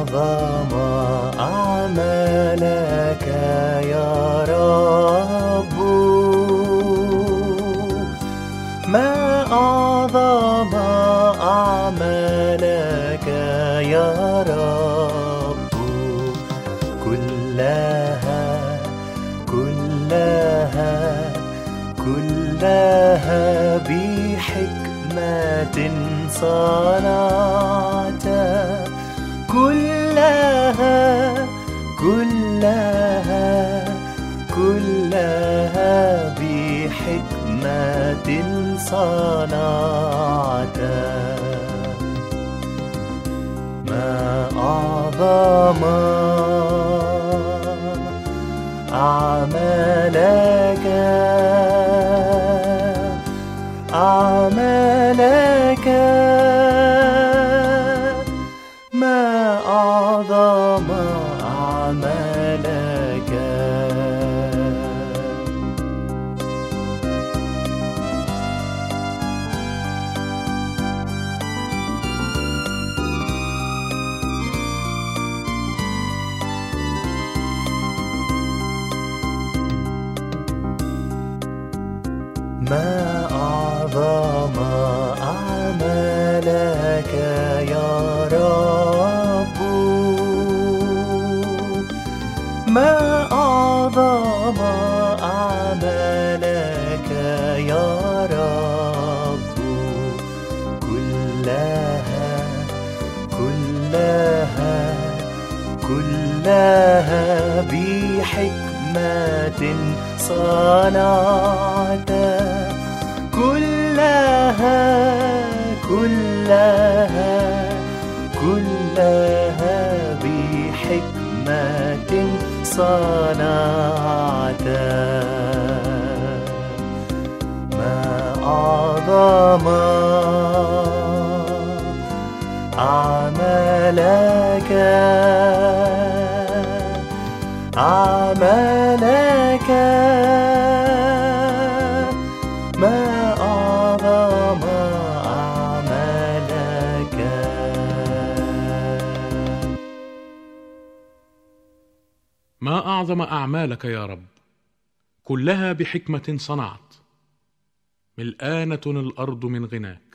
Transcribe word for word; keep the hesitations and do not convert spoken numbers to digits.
أعظم أعمالك يا رب، ما أعظم أعمالك يا رب، كلها كلها كلها بحكمة صنعت، كلها كلها كلها بحكمة صنعت، ما أعظم أعمالك أعمالك ما أعظم أعمالك. ما أعظم أعمالك يا رب، ما أعظم أعمالك يا رب، كلها كلها كلها بحكمة صنعت، كلها كلها كلها بحكمة صنعت، ما أعظم أعمالك أعمالك ما أعظم أعمالك. ما أعظم أعمالك يا رب، كلها بحكمة صنعت، ملآنة الأرض من غناك.